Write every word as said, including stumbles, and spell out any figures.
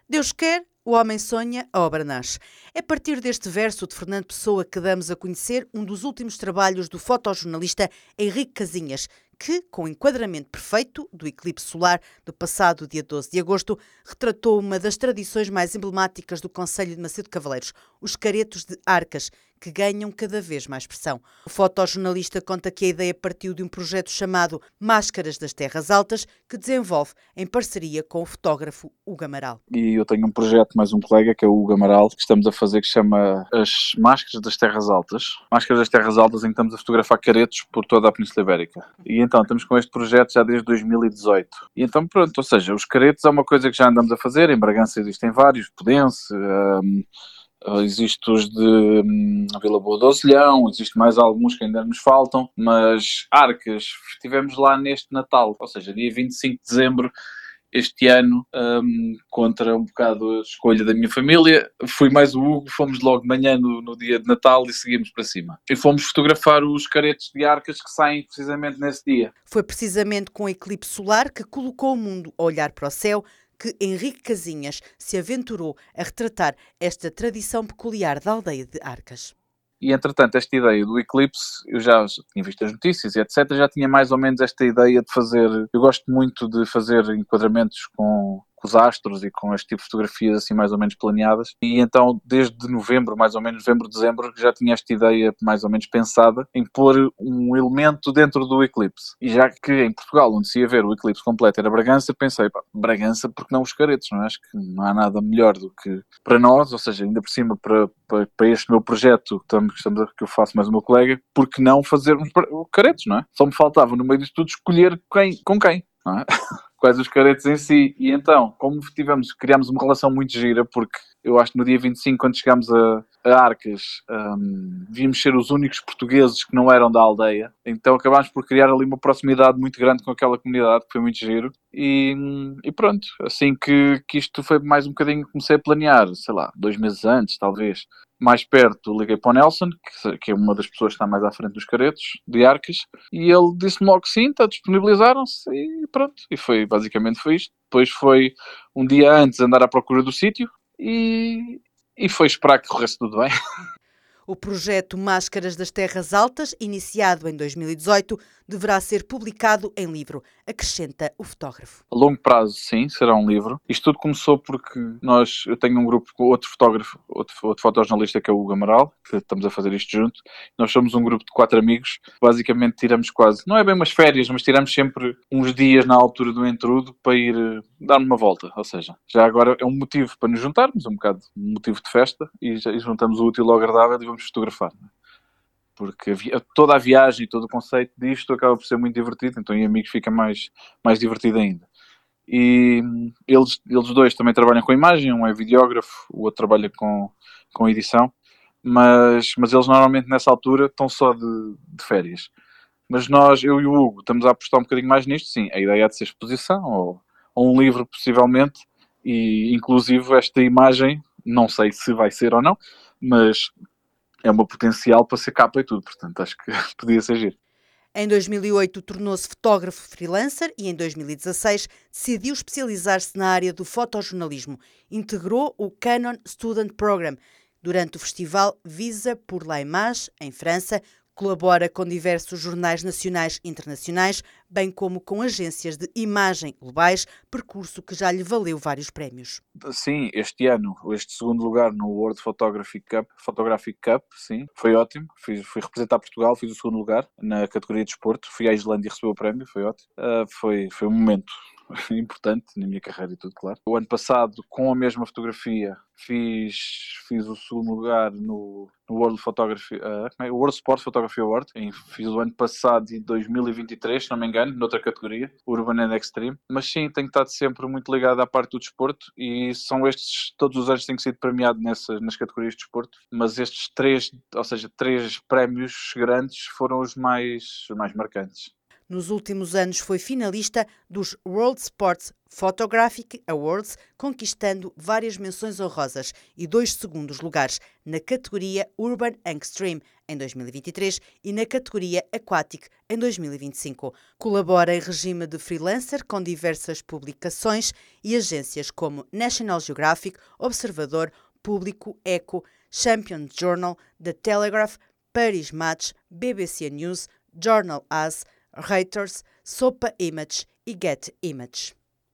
Deus quer, o homem sonha, a obra nasce. É a partir deste verso de Fernando Pessoa que damos a conhecer um dos últimos trabalhos do fotojornalista Henrique Casinhas, que, com o enquadramento perfeito do eclipse solar do passado dia doze de agosto, retratou uma das tradições mais emblemáticas do concelho de Macedo Cavaleiros, os caretos de Arcas, que ganham cada vez mais pressão. O fotojornalista conta que a ideia partiu de um projeto chamado Máscaras das Terras Altas, que desenvolve em parceria com o fotógrafo Hugo Amaral. E eu tenho um projeto, mais um colega, que é o Hugo Amaral, que estamos a fazer, que se chama As Máscaras das Terras Altas. Máscaras das Terras Altas, em que estamos a fotografar caretos por toda a Península Ibérica. E então, estamos com este projeto já desde dois mil e dezoito. E então, pronto, ou seja, os caretos é uma coisa que já andamos a fazer. Em Bragança existem vários, Podense, um, existe os de hum, Vila Boa do Azelhão, existe mais alguns que ainda nos faltam, mas Arcas, estivemos lá neste Natal, ou seja, dia vinte e cinco de dezembro, este ano, um, contra um bocado a escolha da minha família. Fui mais o Hugo, fomos logo de manhã no, no dia de Natal e seguimos para cima. E fomos fotografar os caretos de Arcas que saem precisamente nesse dia. Foi precisamente com o eclipse solar que colocou o mundo a olhar para o céu que Henrique Casinhas se aventurou a retratar esta tradição peculiar da aldeia de Arcas. E, entretanto, esta ideia do eclipse, eu já tinha visto as notícias e etcétera, já tinha mais ou menos esta ideia de fazer... Eu gosto muito de fazer enquadramentos com, com os astros e com este tipo de fotografias assim mais ou menos planeadas. E então, desde novembro, mais ou menos, novembro, dezembro, já tinha esta ideia mais ou menos pensada em pôr um elemento dentro do eclipse. E já que em Portugal, onde se ia ver o eclipse completo era Bragança, pensei, pá, Bragança, porque não os caretos, não é? Acho que não há nada melhor do que para nós, ou seja, ainda por cima para, para, para este meu projeto que, estamos a, que eu faço mais o meu colega, porque não fazer uns caretos, não é? Só me faltava, no meio disto tudo, escolher quem, com quem, não é? Quais os caretos em si. E então, como tivemos, criámos uma relação muito gira, porque eu acho que no dia vinte e cinco, quando chegámos a, a Arcas, um, vimos ser os únicos portugueses que não eram da aldeia. Então acabámos por criar ali uma proximidade muito grande com aquela comunidade, que foi muito giro. E, e pronto, assim que, que isto foi mais um bocadinho, comecei a planear, sei lá, dois meses antes, talvez. Mais perto, liguei para o Nelson, que, que é uma das pessoas que está mais à frente dos caretos, de Arcas, e ele disse-me logo que sim, tá, disponibilizaram-se, e pronto. E foi, basicamente foi isto. Depois foi um dia antes andar à procura do sítio, e, e foi esperar que corresse tudo bem. O projeto Máscaras das Terras Altas, iniciado em dois mil e dezoito, deverá ser publicado em livro, acrescenta o fotógrafo. A longo prazo, sim, será um livro. Isto tudo começou porque nós, eu tenho um grupo com outro fotógrafo, outro, outro fotojornalista, que é o Hugo Amaral, que estamos a fazer isto junto. Nós somos um grupo de quatro amigos. Basicamente tiramos quase, não é bem umas férias, mas tiramos sempre uns dias na altura do entrudo para ir uh, dar uma volta. Ou seja, já agora é um motivo para nos juntarmos, um bocado um motivo de festa, e, já, e juntamos o útil ao agradável e vamos fotografar. Porque toda a viagem, todo o conceito disto acaba por ser muito divertido, então em amigos fica mais, mais divertido ainda. E eles, eles dois também trabalham com imagem, um é videógrafo, o outro trabalha com, com edição, mas, mas eles normalmente nessa altura estão só de, de férias. Mas nós, eu e o Hugo, estamos a apostar um bocadinho mais nisto, sim, a ideia é de ser exposição, ou, ou um livro possivelmente, e inclusive esta imagem, não sei se vai ser ou não, mas é uma potencial para ser capa e tudo, portanto acho que podia ser giro. Em dois mil e oito tornou-se fotógrafo freelancer e em dois mil e dezasseis decidiu especializar-se na área do fotojornalismo. Integrou o Canon Student Program. Durante o festival Visa pour la Image, em França, colabora com diversos jornais nacionais e internacionais, bem como com agências de imagem globais, percurso que já lhe valeu vários prémios. Sim, este ano, este segundo lugar no World Photographic Cup, Photographic Cup, sim, foi ótimo. Fui, fui representar Portugal, fiz o segundo lugar na categoria de desporto. Fui à Islândia e recebi o prémio, foi ótimo. Uh, foi, foi um momento importante na minha carreira e tudo, claro. O ano passado, com a mesma fotografia, fiz, fiz o segundo lugar no, no World Photography, uh, é? World Sport Photography Award. Em, fiz o ano passado, de dois mil e vinte e três, se não me engano, noutra categoria, Urban and Extreme. Mas sim, tenho estado sempre muito ligado à parte do desporto e são estes, todos os anos tenho sido premiado nessas, nas categorias de desporto, mas estes três, ou seja, três prémios grandes foram os mais, os mais marcantes. Nos últimos anos foi finalista dos World Sports Photographic Awards, conquistando várias menções honrosas e dois segundos lugares na categoria Urban and Extreme em dois mil e vinte e três e na categoria Aquatic em dois mil e vinte e cinco. Colabora em regime de freelancer com diversas publicações e agências como National Geographic, Observador, Público, Echo, Champion Journal, The Telegraph, Paris Match, B B C News, Journal As, Reuters, Sopa Image e Get Image.